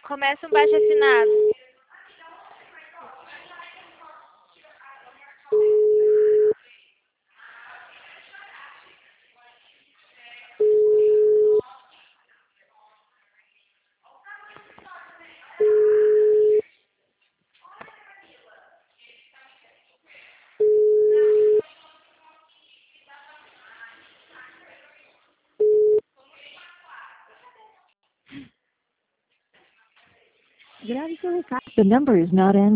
Começa um baixo afinado. Grave seu recado. The number is not in.